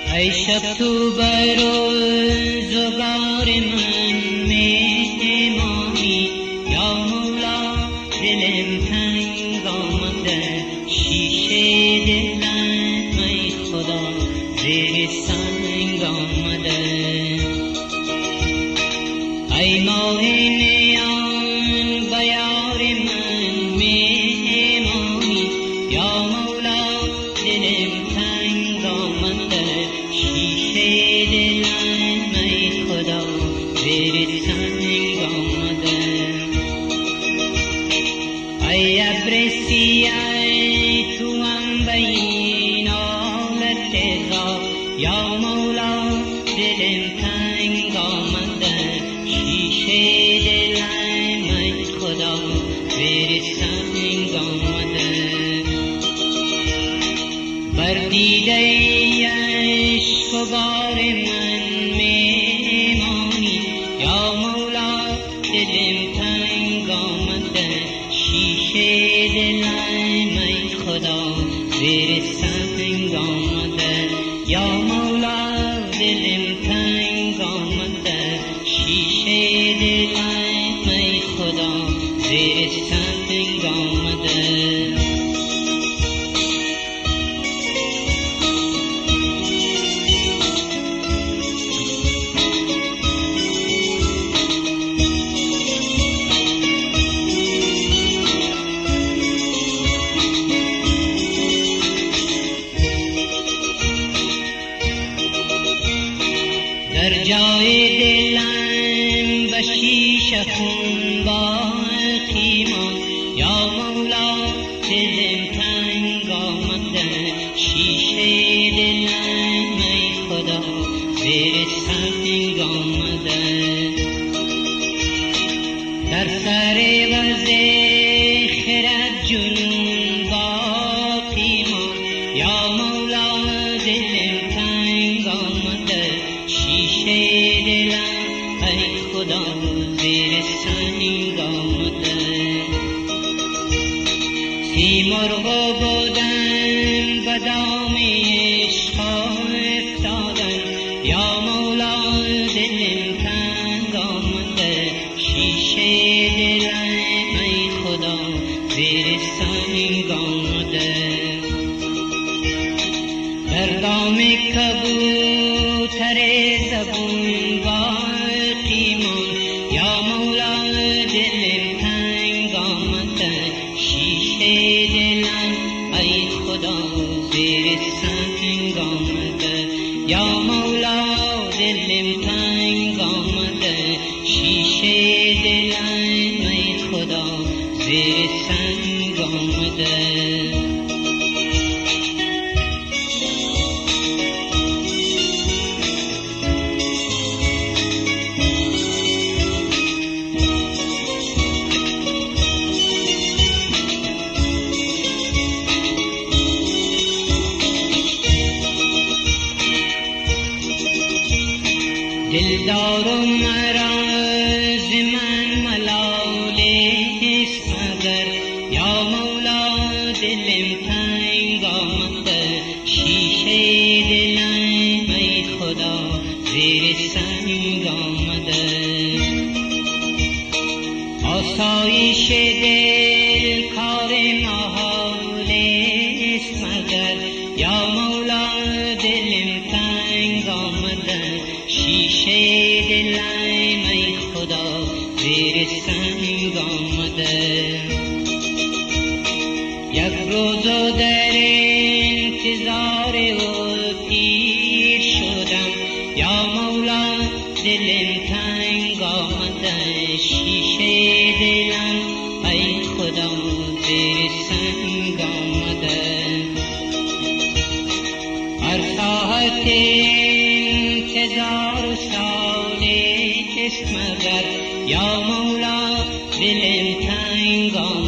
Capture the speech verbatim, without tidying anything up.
ای شب تو بر روزگار من مهمانی، یا مولا دلم تنگ آمده، شیشه دلم ای خدا زیر سنگ آمده. ای ماه نیان به یار من مهمانی، یا مولا دلم تنگ آمده، شیشه دلم ای خدا زیر سنگ آمده. ای ابر سیاه تو هم به این حالت زار، یا مولا دلم تنگ آمده، شیشه دلم ای خدا زیر سنگ آمده. بر دیده عشق و بار من مهمانی، یا مولا دلم تنگ آمده، شیشه دلم ای خدا زیر سنگ آمده. یا مولا دلم تنگ آمده، شیشه دلم ای خدا زیر سنگ آمده. در جای دلم به شیشه خون باقی ماند، یا مولا دلم تنگ آمده، شیشه دلم ای خدا زیر سنگ آمده. در سر وز خرد جنون باقی ماند، یا مولا دلم تنگ آمده، شیشه دلم ای خدا زیر سنگ آمده. سیمرغ بودن به دام عشق افتادن، یا مولا دلم تنگ آمده، شیشه دلم ای خدا زیر سنگ آمده. در دام کبوتر زبون باقی ماند، یا مولا دلم تنگ آمده، شیشه دلم ای خدا زیر سنگ آمده. یا مولا دلم تنگ آمده، شیشه دلم ای خدا زیر سنگ آمده. دلدار مرا ز من ملال است مگر، یا مولا دلم تنگ آمده، شیشه دلم ای خدا زیر سنگ آمده. آسایش دل کار محال است مگر، یا مولا دلم تنگ آمده، شیشه دلم ای خدا زیر سنگ آمده. یک روز در انتظار او پیر شدم، یا مولا دلم تنگ آمده، شیشه دلم ای خدا زیر سنگ آمده. هر ساعت انتظار سال است مگر، یا مولا دلم تنگ آمده،